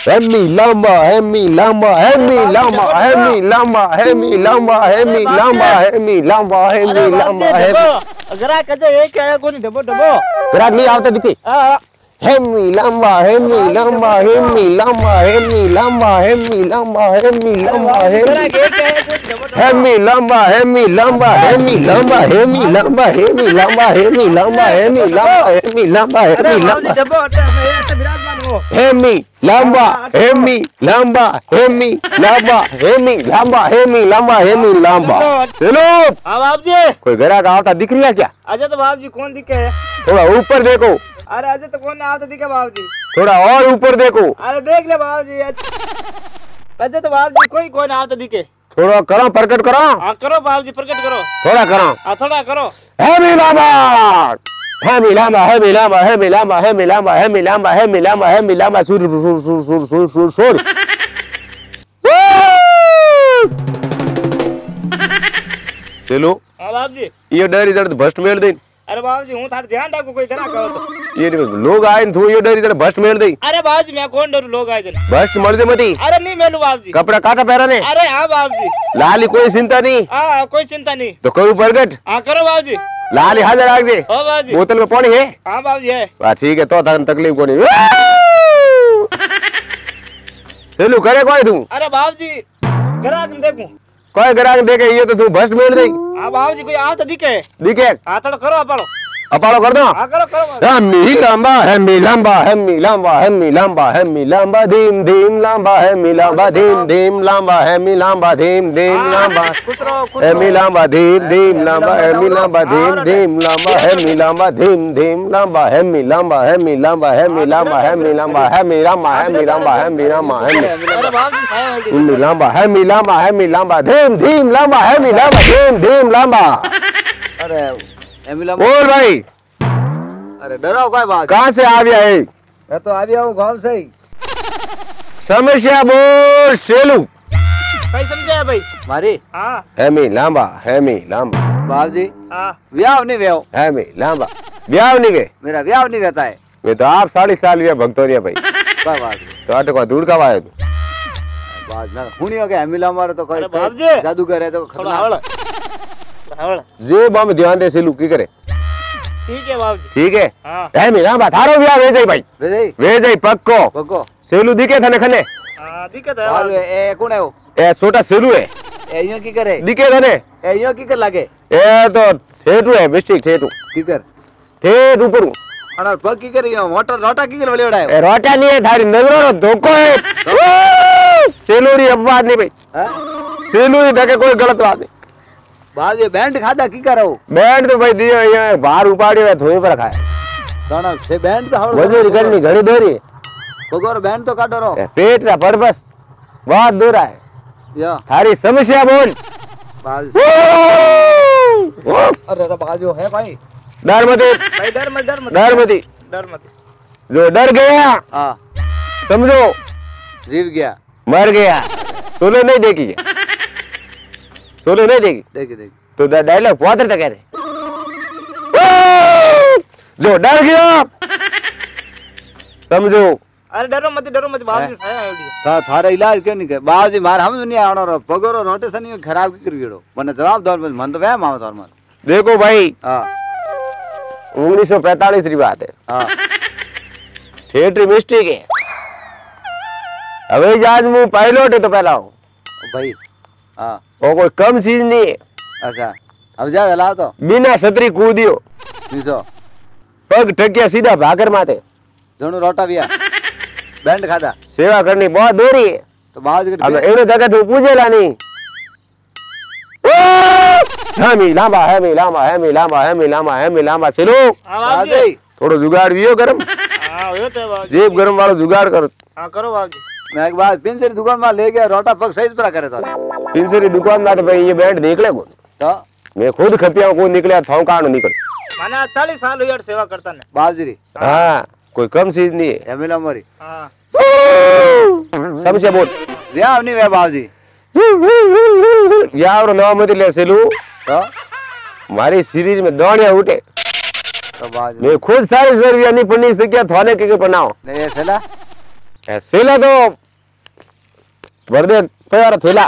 Hemi lamba, hemi lamba, hemi lamba, hemi lamba, hemi lamba, hemi lamba, hemi lamba, hemi lamba. ગ્રાહક કદે એક આયા કોની ડબો ડબો ગ્રાહક નહીં આવતા દીકરી. હા Hemi lamba, hemi lamba, hemi lamba, hemi lamba, hemi lamba, hemi lamba, ગ્રાહક એક આયા કોની ડબો ડબો hemi lamba, hemi lamba, hemi lamba, hemi lamba, hemi lamba, hemi lamba, hemi lamba, hemi lamba, અરે hemi બાવજી lamba. ડબો એટલે બિરાજમાન હો Hemi lamba, hemi lamba, hemi lamba, hemi lamba, hemi lamba, hemi lamba. चलो હા બાપજી कोई ग्राहक आता दिख रहा क्या? આજે તો બાપજી કોણ દીકે थोड़ा ऊपर देखो, અરે આજે તો કોણ આવતો દીકે બાપજી थोड़ा और ऊपर देखो, અરે देख ले बाबूजी આજે તો બાપજી કોઈ ના આવતો દીકે थोड़ा करो प्रकट करो, હા કરો બાપજી પ્રગટ કરો थोड़ा करो. હા થોડા કરો Hemi lamba, hemi lamba, hemi lamba, hemi lamba, hemi lamba, hemi lamba, hemi lamba, hemi lamba, sur sur sur sur sur sur sur. चलो હા બાપજી ये डर इधर भस्ट मेल दे. અરે બાપજી હું તાર ધ્યાન રાખું કોઈ ગ્રાહક આવે તો ये लोग आए थो ये डर इधर भस्ट मेल दे. અરે બાપજી મેં કોણ ડરું લોગ આય છે भस्ट मर दे मती. અરે નહીં મેલું બાપજી कपड़ा काटा पहरा ने. અરે હા બાપજી लाली कोई चिंता नहीं. હા કોઈ ચિંતા નહીં तो करू प्रगट. હા કરો બાપજી लाली हाजिर आग दे. હો બાપજી बोतल में पानी है. હા બાપજી હે वाह ठीक है तो तकलीफ को नहीं. चलो करे कोई तू અરે બાપજી ગ્રાહક ને દેખું कोई ग्राहक देखे ये तो तू भस्ट मेल दे. હા બાપજી કોઈ આવતો દીકે दिखे હા થોડો કરો અપાડો अपाड़ो कर दो. હા કરો કરો Hemi lamba, hemi lamba, hemi lamba, hemi lamba, hemi lamba, dim dim lamba, hemi lamba, dim dim lamba, hemi lamba, dim dim lamba, કૂતરો hemi lamba, dim dim lamba, hemi lamba, dim dim lamba, hemi lamba, dim dim lamba, hemi lamba, hemi lamba, hemi lamba, hemi lamba, hemi lamba, hemi lamba, hemi lamba, hemi અરે બાપજી સાહેબ hemi lamba, hemi lamba, hemi lamba, dim dim lamba, hemi lamba, dim dim lamba. अरे एमिला बोल भाई अरे डराओ काय बात कहाँ से आ गया है? मैं तो आ गया हूँ गांव से ही समस्या बोल सेलू. કઈ સમજાય ભાઈ मारी હા हेमी लांबा, हेमी लांबा, बाप जी હા व्याह नहीं व्याह हेमी लांबा. ब्याह नहीं गए. मेरा व्याह नहीं रहता है वे तो आप 40 साल हुआ भक्तोरिया भाई. काय बात तो आटे को दूर का आयो तू. बात ना हुनी हो गया एमिला मारे तो कोई अरे बाप जी। जादूगर है तो થોડો खतरनाक આવડ આવડ जे बम ध्यान दे सेलू की करे. ઠીક છે બાપજી ठीक है. હા हेमी लांबा थारो ब्याह वे जाई भाई. वे दे वे जाई पक्को. पक्को सेलू दिखे थने खने. હા દીકત હે बाल બાપજી. ए कौन है वो ए छोटा सेलू है. ए यो की करे दिखे थने. ए यो की कर लागे ए तो ठेठू है मिस्टेक ठेठू. की कर ठेठ ऊपर. अरे पग की कर यो मोटर रोटा की कर वलेड़ा है ए रोटा नहीं है थारी नजरों रो धोखो है. सेलू री अपवाद नहीं भाई. हैं सेलू री धके कोई गलत बात नहीं. बाल ये बैंड खादा की करो बैंड तो भाई दियो यहाँ बाहर उपाड़ी है थोड़ी पर रखा है. दाना से बैंड तो हवड़ मजदूरी करनी घड़ी दोरी. बगोर बैंड तो काटो रो पेट रा पर्पस बहुत दूर है. या थारी समस्या बोल. बाल ओ, अरे अरे बाजू है भाई डर मत ભાઈ ડર મત डर मत. ડર મત जो डर गया हाँ समझो जीव गया मर गया. सोलो नहीं देखी है. सोलो नहीं देखी देखिए देखिए तो डायलॉग बहुत तक कहते. जो डर गया समझो. અરે ડરો મત બાપજી સાહેબ આવડી थारा इलाज क्यों नहीं कर बाजी मार हम नहीं आवणो रो पगोरो रोटेशन नहीं खराब की करगेड़ो मने जवाब दो मन तो वहम आवे तोर मन देखो भाई हां 1945 की बात है. हां थिएटर मिस्टेक है. हवाई जहाज में पायलट है तो पहला हो. भाई हां वो कोई कम चीज नहीं है. अच्छा अब जा हलाओ तो बिना छतरी कूदियो नीसो पग ठकिया सीधा भागर माथे. जणू रोटा बिया बैंड खादा सेवा करनी बहुत दूरी है. तो बाज अब के एनो जगह तू पूछेला नहीं. हेमी लांबा, हेमी लांबा, हेमी लांबा, हेमी लांबा, हेमी लांबा. चलो હા બાપજી थोड़ो जुगाड़ वियो गरम. હા હોય તો બાપજી जेब गरम वालो जुगाड़ कर. હા કરો બાપજી मैं एक बार पिंसरी दुकान में ले गया रोटा पग सही पर करे तो पिंसरी दुकान ना भाई ये बैंड निकले को. तो मैं खुद खपिया को निकले थौकानो निकल. મને આ 40 સાલ હોય સેવા કરતા ને बाजरी हाँ कोई कम चीज नहीं है. एमिला मरी હા समस्या बोल. व्याह नहीं वे बाजी यार नवा मत ले सेलू. तो मारी शरीर में दौड़िया उठे. तो बाज मैं खुद 40 रुपया नहीं पढ़नी सकिया थाने के बनाओ. नहीं ये चला सेला तो वर्दे पैर थेला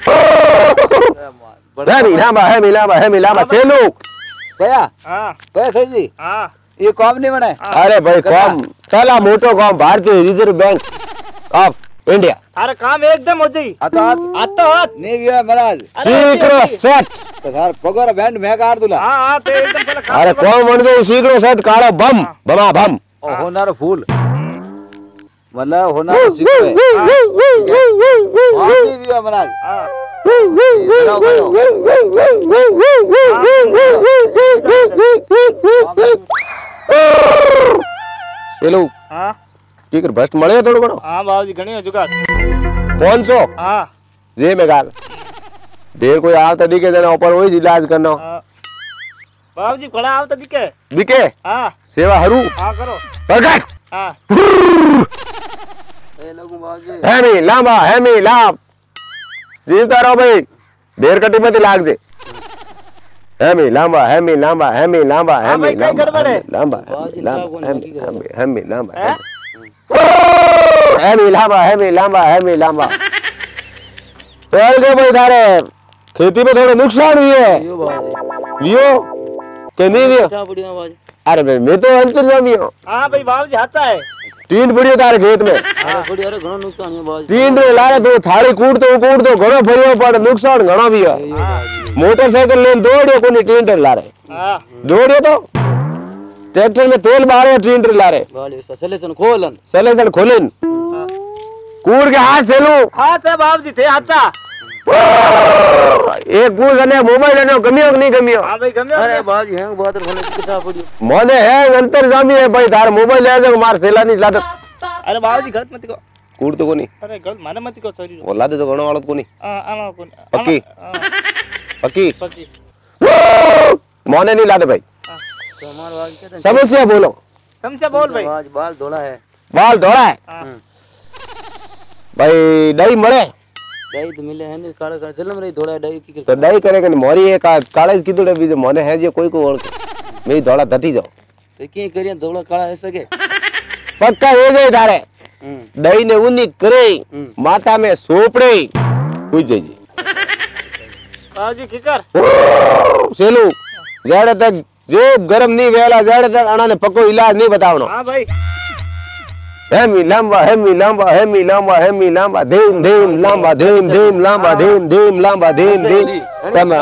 है मिलामा सेलू भैया हाँ पैसे जी हाँ ये कॉम नहीं बने अरे भाई कॉम पहला मोटो कॉम भारतीय रिजर्व बैंक ऑफ इंडिया अरे काम एकदम हो जाई आता नहीं गया महाराज शीघ्र सेट तो यार पगार बैंड मैं काट दूला हाँ हाँ तो एकदम पहले काम अरे कौन बन गई शीघ्र सेट काढ़ो बम बमा बम और होनार फूल मतलब होनार सिक्के नहीं दिया महाराज हाँ सेलू हाँ टीकर भस्ट મળે થોડો ઘણો हाँ बाबूजी घणी हो जुगाड़ 500 हाँ जे में गाल देर कोई आवता दिखे जने ऊपर वही इलाज करनो हाँ। बाबूजी खड़ा आवता दिखे दिखे हाँ सेवा हरू हाँ करो प्रकट हाँ हेमी लांब जीवता रहो भाई देर कटी मत लाग जे हेमी लांबा हेमी लांबा हेमी लांबा हाँ भाई, कई गड़बड़ है। लांबा हेमी लांबा चल गए भाई थारे खेती में थोड़ा नुकसान हुई है वियो के नहीं वियो अरे भाई मैं तो अंतर्जामी हूँ हाँ भाई बाबूजी हाथा है तीन पड़ियो तारे खेत में तीन रे लारे तो थाली कूट तो घणो फरियो पर नुकसान घणो भी है मोटरसाइकिल लेन दौड़ियो कोनी टींटर लारे हाँ दौड़ियो तो ट्रैक्टर में तेल मारो टींटर लारे सलेसन खोलन कूड़ के हाथ सेलू हाँ से बाबूजी थे हाथा एक पूछ अने मोबाइल अने गमियो कि नहीं गमियो हाँ भाई गम्यो अरे बाजी हैं बहुत भले कितना पड़ी मोने है अंतर्जामी है भाई तार मोबाइल ले जा मार सेला नहीं लादत अरे बाबूजी गलत मत को कूड़ तो कोनी अरे गलत माने मत को सॉरी वो लादे तो घणो वालत कोनी आमा को पक्की? पक्की पक्की मोने नहीं लादे भाई हमार बाजी क्या समस्या बोलो समझा बोल भाई बाज बाल धोला है बाल धोड़ा है हाँ भाई दही मळे दही तो मिले हैं नहीं काला काला चलम रही धोला दही की तो दही करे के मोरी एक काळे कीधुडे बीजे मोने है जे कोई को ओळख मैं धोड़ा धटी जाओ तो की करिया धोला काला ऐसा के पक्का हो गए तारे दही ने उन्नी करे माता में सोपड़े हुई जाई बाबूजी किकर सेलू जेड़े तक जे गरम नहीं वेला जेड़े तक अणा ने पक्को इलाज नहीं बतावनो हाँ भाई हेमी लांबा धीम धीम लांबा धीम लांबा धीम तमे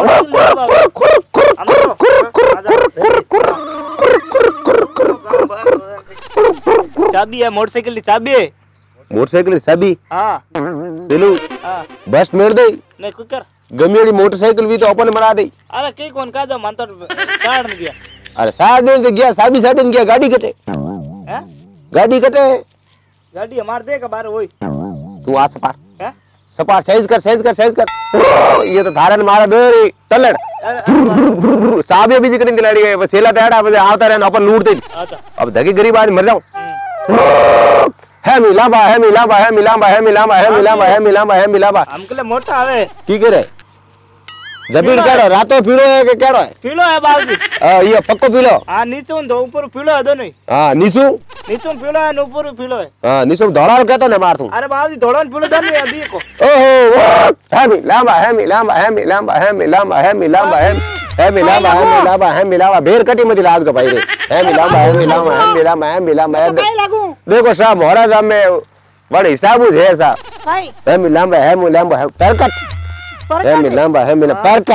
चाबी है मोटरसाइकिल की चाबी है मोटरसाइकिल सभी हाँ सेलू हाँ बस मेर दे नहीं कुकर गमियोड़ी मोटरसाइकिल भी तो अपन बना दे अरे कई कौन का जा मन तो काट नहीं दिया अरे साइड में गया साबी साइड में गया गाड़ी कटे हैं गाड़ी कटे गाड़ी हमार दे का बार वही तू आ सपार हैं सपार सेंस कर ये तो थारे ने मारा दो रे तलड़ अरे साबे भी दिखने की लड़ी गए बस सेला तेड़ा बजे आवता रहना अपन लूटते अच्छा अब धगी गरीब आदमी मर जाओ है मिलाबा हमके लिए मोटा आवे की करे जबीर केड़ो रातो पीड़ो है के केड़ो है पीलो है बाबूजी ये पक्को पीलो हाँ नीचे दो ऊपर पीलो है दोनों ही हां निसु नीचे पीलो है न ऊपर पीलो है हां निसु धोड़ा कहतो ने मार तू अरे बाबूजी धोड़न पीलो दोनों है अभी को है मिलाबा भेर कटी मत लाग दो भाई रे है मिलाबा देखो साहब मोरा जाम में बड़े हिसाब है साहब है मिलाबा परकट है मिला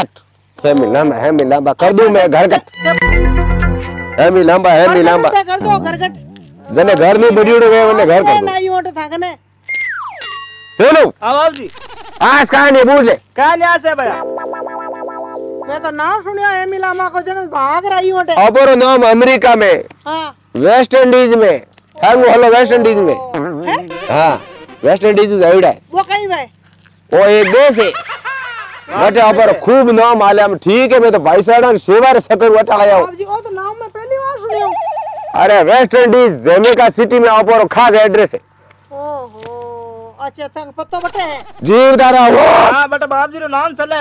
परकट कर दूं मैं घर कट है मिलाबा कर दो घरगट जने घर नहीं बड़ीड़ो वे वने घर कर दो नहीं ओट थाकने सुनो हाँ बाबूजी आज कहानी पूछ ले कहाँ न्यास है भैया मैं तो नाम सुनिया है मिलामा को जन भाग रही ओटे अपर नाम अमेरिका में हां वेस्ट इंडीज में हैंगो हेलो वेस्ट इंडीज में हां वेस्ट इंडीज में आइडा है वो कहीं भाई वो एक देश है बटे अपर खूब नाम आले हम ठीक है मैं तो भाई साहब सेवा रे सकर वटा आया हूं बाबूजी वो तो नाम मैं पहली बार सुनियो अरे वेस्ट इंडीज जमैका सिटी में अपर खास एड्रेस है ओहो अच्छा तक पत्तो बटे है जीव दादा वो हाँ बेटा बाबूजी रो नाम चले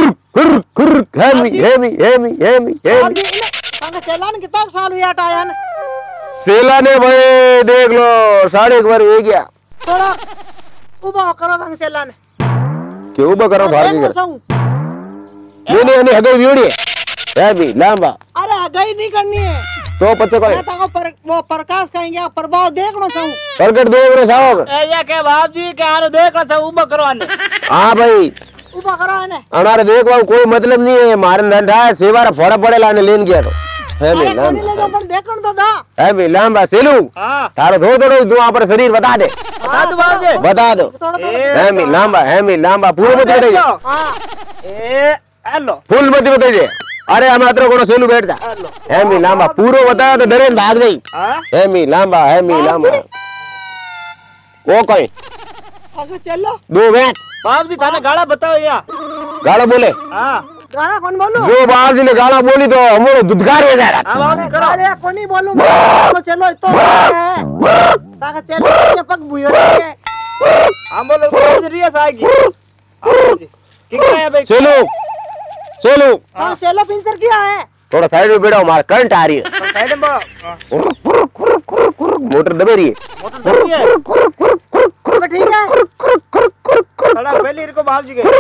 हेमी बाबूजी संग सेलान कितना साल हुआ आया ने सेला ने भाई देख लो 1.5 बार हो गया थोड़ा उबा करो तंग से लाने के उबा करो भागी कर नहीं नहीं हगे वीडियो है भी लांबा अरे गई नहीं करनी है तो पच्चे कोई मैं ताको वो प्रकाश कहेंगे प्रभाव देखना चाहूं प्रकट देव रे साहब ए या के बाप जी के आरो देखना था उबा करवाने हां भाई उबा करा है ने अनारे देखवा कोई मतलब नहीं है मारे धंधा है सेवारा फोड़ा पड़े लाने लेन गया तो है भी अरे कोनी ले लांबा जाओ पर देखण तो दा है भी लांबा सेलू हां थारो थोड़ो थोड़ो दुआ पर शरीर बता दे बता दो बाप जी बता दो थोड़ा थोड़ा है मी लांबा पूरा मत बताइए हां ए हेलो फुल मत बताइए अरे हम अतरो कोनो सेलू बैठ जा है मी लांबा पूरो बताया तो डरे भाग गई हां है मी लांबा वो कोई आगे चलो दो मैच बाप जी थाने गाड़ा बताओ या गाला बोले हां गाना कौन बोलू जो बाप जी ने गाला बोली तो हमारे दुदकार हो जा रहा हां बाप जी करो अरे कोनी बोलू तो चलो तो ताका चलो ये पग बुयो है हम बोले बाप जी रिया आएगी बाप जी की है भाई चलो हां चलो पिंचर किया है थोड़ा साइड में बैठो हमारा करंट आ रही है साइड में मोटर दबे रही है मोटर दबी है तो ठीक है खड़ा पहले इनको बाप जी के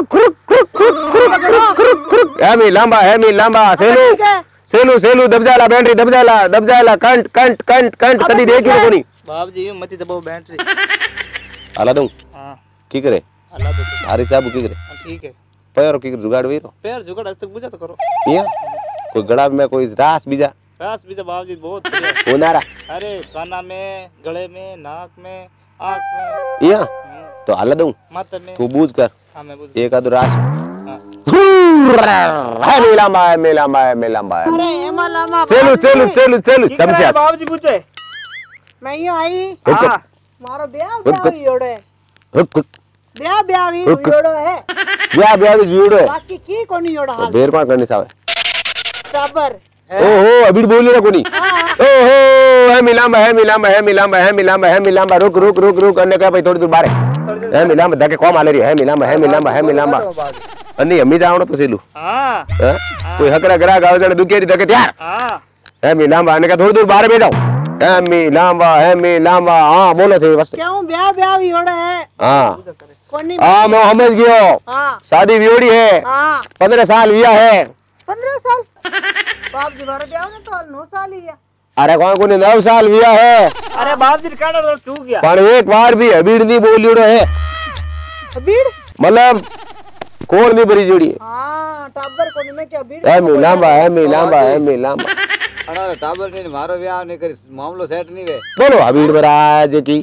है मी लांबा सेलू दब जाला कंट कदी देखियो कोनी बाप जी मती दबाओ बैटरी आला दूं हां की करे अल्लाह दो हारी साहब की करे ठीक है पैर की जुगाड़ वीरो पैर जुगाड़ आज तक बुझा तो करो ये कोई गड़ा में कोई रास बीजा रास भी बाप जी बहुत बढ़िया ओनारा अरे काना में गले में नाक में आंख में ये तो आला दूं माथा में तू बूझ कर हां मैं बुझ एक आदो रास हां है मिलामा अरे एमा लामा चलो समझिया बाप जी पूछे मैं ही आई हां मारो ब्याह योड़े हुक ब्याह योड़ो है ब्याह जुड़ो बाकी की कोनी योड़ा हाल बेर कौन करने सावे टाबर ओहो अभी बोली ना कोनी ओहो है मिलामा रुक अन्ने का भाई थोड़ी दूर बारे है मिलामा धके कौन आले रही है मिलामा अन्नी अम्मी जावणो तो सेलू हां कोई हकरा गरा गाव जने दुकेरी धके त्यार हां है मिलामा अन्ने का थोड़ी दूर बारे बे जाओ है मिलामा हां बोलो थे बस क्यों ब्याह योड़े है हां कोनी हां मैं समझ गयो हां शादी वियोड़ी है हां 15 साल विया है 15 साल बाप जी मारो ब्याह ने तो 9 साल ही है अरे कौन कोनी 9 साल विया है अरे बाप जी काना तो चूक गया पण एक बार भी हबीड़ नहीं बोलियोड़ो है अबीड़ मतलब कोण नहीं भरी जोड़ी हां टाबर कोनी में क्या अबीड़ है मिलामा अरे टाबर ने मारो ब्याह नहीं कर मामलो सेट नहीं वे बोलो हबीड़ बराज की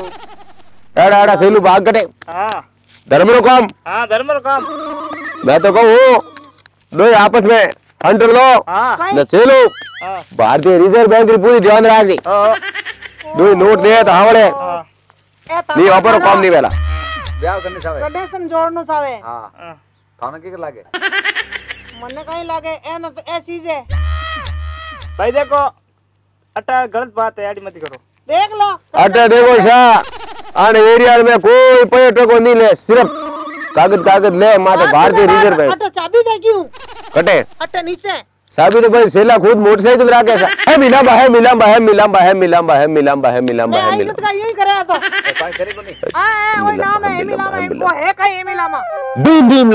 एड़ा सेलू भाग कटे हां धर्मरो काम हां धर्म काम मैं तो कहूं दो आपस में अंटर लो हां न चलो हां भारतीय रिजर्व बैंक की पूरी ध्यान राख दी दो नोट दे तो हावड़े हां नहीं वापरो काम नहीं वेला ब्याह करने सावे कंडीशन जोड़नो सावे हां थाने की लागे मने कहीं लागे ए न तो ए चीज है भाई देखो अटा गलत बात है ऐड मत करो देख लो अटे देखो शाह आने एरिया में कोई पर्यटक को नहीं ले सिर्फ कागज ले माते भारतीय रिजर्व बैंक अटे चाबी दे क्यों कटे अटे नीचे साबी तो भाई सेला खुद मोटरसाइकिल रहा कैसा है मिलामा मैं इज्जत का यूं ही करे तो पाई करे को नहीं हां वही नाम है मिलामा वो है कहीं मिलामा धीम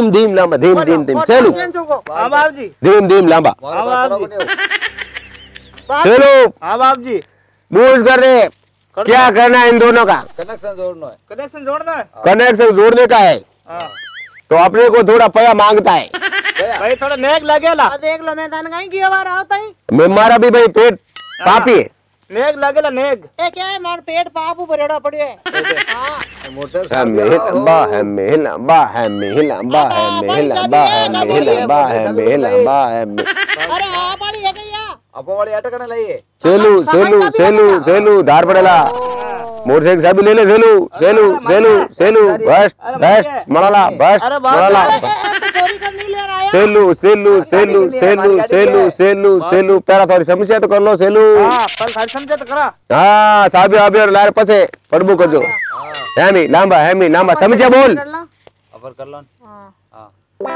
लामा चलो हां बाप जी धीम लामा मारो बात करो को नहीं चलो हां बाप जी बूझ कर दे क्या करना है इन दोनों का कनेक्शन जोड़ना है कनेक्शन जोड़ना है कनेक्शन जोड़ने का है हां तो अपने को थोड़ा पया मांगता है भाई थोड़ा नेक लगेला देख लो मैं तन कहीं किया बार आता ही मैं मारा भी भाई पेट पापी है नेक लगेला नेक ए क्या है मार पेट पाप ऊपर एड़ा पड़ियो है हां मोटर अरे आ पाड़ी है क्या अपो वाली अटक करने लाइए सेलू धार पड़ेला मोटरसाइकिल साबी ले ले सेलू बस मड़ाला चोरी कर नहीं ले रहा है सेलू पेरा थोड़ी समस्या तो कर लो सेलू हां पर खाली समझे तो करा हाँ साबी आबी और लारे पसे पड़बू करजो हैमी लांबा समस्या बोल अपर कर लो हां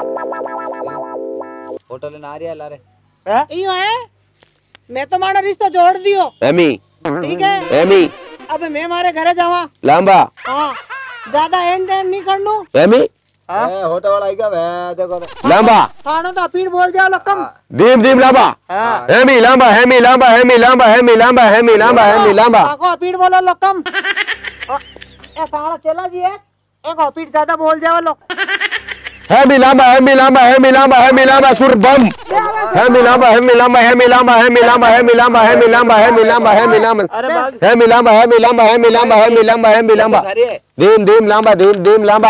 होटल ना आ रही है लारे हैं यो है मैं तो मानो रिश्ता जोड़ दियो हैमी ठीक है अबे मैं मारे घरे जावा लांबा हाँ ज्यादा एंड नहीं करनू हेमी होटल वाला आएगा वे देखो लांबा खानो तो अपील बोल जाओ लकम धीम धीम लांबा हेमी लांबा हेमी लांबा हेमी लांबा हेमी लांबा हेमी लांबा हेमी लांबा काको अपील बोलो लकम ए साला चला जी एक अपील ज्यादा बोल जाओ लोग हेमी लांबा हेमी लांबा हेमी लांबा हेमी लांबा सुर बम हेमी लांबा हेमी लांबा हेमी लांबा हेमी लांबा हेमी लांबा हेमी लांबा हेमी लांबा हेमी लांबा अरे बाबूजी हेमी लांबा हेमी लांबा हेमी लांबा हेमी लांबा हेमी लांबा धीम धीम लांबा धीम धीम लांबा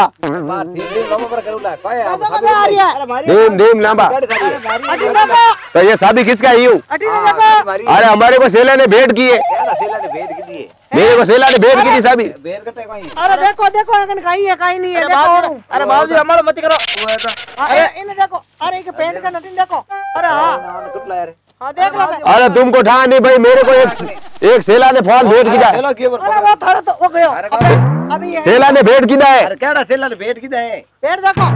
धीम धीम लांबा अटी देखो तो ये शादी किसका ही हूँ अटी देखो अरे हमारे को सेला ने भेंट की है मेरे को सेला ने भेंट की थी शादी अरे देखो देखो अगन कहीं नहीं है देखो अरे बाबूजी हमारा मत करो अरे इन्हें देखो अरे एक पेंट का नटिन देखो अरे हाँ देख लो अरे तुमको ठा नहीं भाई मेरे को एक सेला ने फोन भेंट की जाए अरे वो थारा तो वो गयो अभी ये सेला ने भेंट की जाए केड़ा सेला भेट की दे पेड़ देखो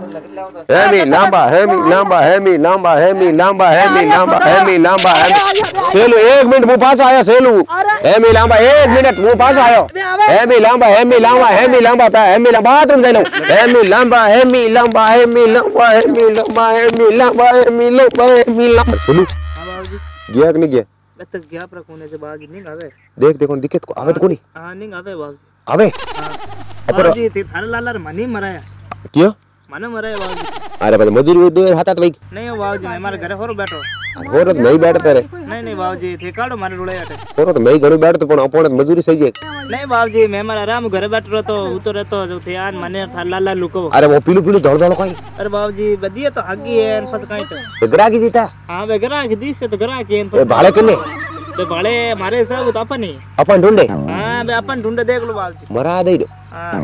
हेमी लांबा हेमी लांबा हेमी लांबा हेमी लांबा हेमी लांबा हेमी लांबा सेलू 1 मिनट मुंह पास आयो सेलू हेमी लांबा 1 मिनट मुंह पास आयो हेमी लांबा हेमी लांबा हेमी लांबा हेमी लांबा बाथरूम जाइलो हेमी लांबा हेमी लांबा हेमी लांबा हेमी लांबा हेमी लांबा हेमी लांबा हेमी लांबा सेलू हां बाबूजी गया कि नहीं गया मैं तक गया पर कोने से बागी नहीं आवे देख देखो दिक्कत को आवे तो कोनी हां नहीं आवे बाबूजी आवे बाबूजी ते थारे लाला मनी मराया क्यों मने मराया बाबूजी अरे भाई मजदूरी दो हाथ भाई नहीं बाबूजी हमारे घरे होरो बैठो और तो नहीं बैठते रे नहीं बाबूजी थे काड़ो मारे रुड़े आटे और तो मैं घणो बैठतो पण अपन मजदूरी सही है नहीं बाबूजी मैं मारा आराम घरे बैठ रहो तो उतो रहतो जो थे आन मने थार लाला लुको अरे वो पीलू पीलू धड़ धड़ कोई अरे बाबूजी बदिए तो आगी है फस काई तो इधर की जीता हां वे घरा के दी से तो घरा के ए भाड़े किने तो भाड़े मारे सब तो अपन ही अपन ढूंढे हां बे अपन ढूंढे देख लो बाबूजी मरा दे दो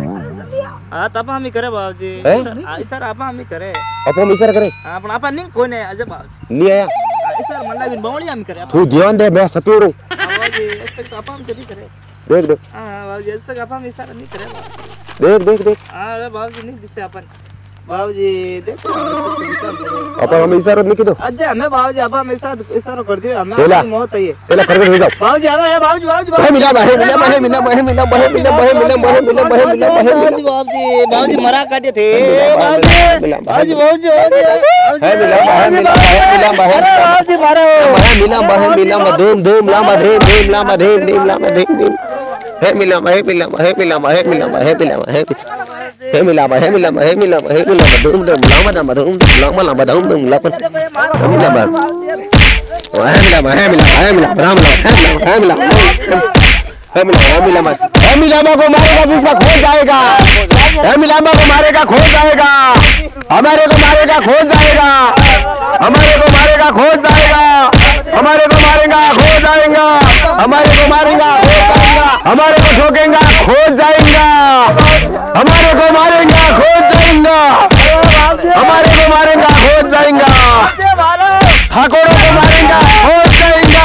हां तब हम ही करे बाबूजी सर आप हम ही करे अपो मिसर करे हां पण अपन नहीं कोने अजय बाबूजी नहीं आया सर मंडा बिन बवली हम करे तू ध्यान दे मैं सपेड़ू बाबूजी ऐसे तो आप हम कभी करे देख देख हां बाबूजी ऐसे तो आप हम इशारा नहीं करे बाबूजी देख देख देख हां अरे बाबूजी नहीं दिसे अपन बाबूजी देखो अपन हम इशारा नहीं किदो अजय हमें बाबूजी अब हम इशारा कर दियो सेला। हमें मौत है ये चला कर हो जाओ बाबूजी आ गए बाबूजी बाबूजी है मिला है मिला है मिला है मिला है मिला है मिला है मिला है मिला है बाबूजी बाबूजी बाबूजी मरा काटे थे बाबूजी बाबूजी बाबूजी है मिला है मिला है मिला है बाबूजी मारो है मिला धूम धूम लामा धूम धूम लामा धूम धूम लामा धूम धूम है मिला है मिला है मिला है मिला है मिला है मिला है मिला है मिला है मिला धूम धूम लामा लामा धूम लामा लामा धूम धूम लामा मिला है मिला है मिला राम है मिला है मिला को मारेगा जिसका खो जाएगा है मिला को मारेगा खो जाएगा हमारे को मारेगा खो जाएगा हमारे को मारेगा खो जाएगा हमारे को मारेगा खो जाएगा हमारे को मारेगा खो जाएगा हमारे को ठोकेगा खो जाएगा हमारे को मारेगा खो जाएगा हमारे को मारेगा खो जाएगा ठाकुरों को मारेगा खो जाएगा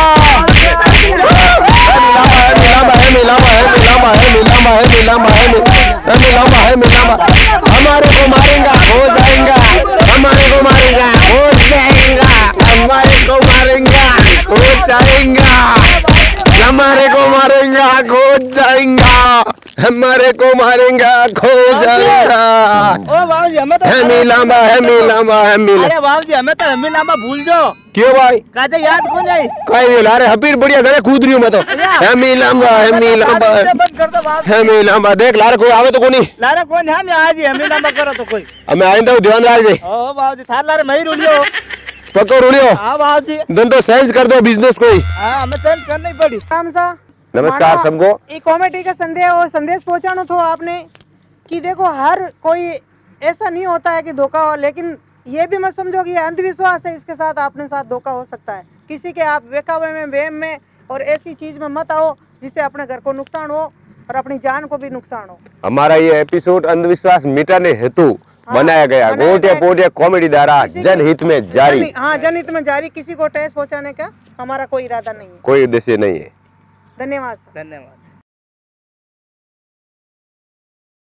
हमारे को मारेगा हो जाएगा हमारे को मारेगा हो जाएगा हमारे को मारेगा हो जाएगा हमारे को मारेगा खो जाएगा हमारे को मारेगा खो जाएगा ओ बाबूजी हमें तो है मिलामा है मिलामा है मिला अरे बाबूजी हमें तो हमें लामा भूल जाओ क्यों भाई काजे याद कौन है कोई नहीं ला रहे हपीर बढ़िया जरा कूद रही हूं मैं तो है मिलामा है मिलामा बंद कर दो बाबूजी है मिलामा देख लारे कोई आवे तो कोनी लारा कौन है हम आज ही हमें लामा करो तो कोई हमें आइंदा ध्यान रख दे ओ बाबूजी थार लारे मैं ही रुलियो पक्को रुलियो हां बाबूजी धंधो सेल्स कर दो बिजनेस कोई हां हमें तो करनी पड़ी काम सा नमस्कार सबको ये कॉमेडी का संदेश पहुंचाना था आपने कि देखो हर कोई ऐसा नहीं होता है कि धोखा हो, लेकिन ये भी मत समझो कि ये अंधविश्वास है, इसके साथ अपने साथ धोखा हो सकता है। किसी के आप बेकाबू में वेम में और ऐसी चीज में मत आओ जिससे अपने घर को नुकसान हो और अपनी जान को भी नुकसान हो। हमारा ये एपिसोड अंधविश्वास मिटाने हेतु बनाया गया गोटिया पोटिया कॉमेडी द्वारा जनहित में जारी। हाँ, जनहित में जारी। किसी को ठेस पहुंचाने का हमारा कोई इरादा नहीं है, कोई उद्देश्य नहीं है। धन्यवाद। धन्यवाद।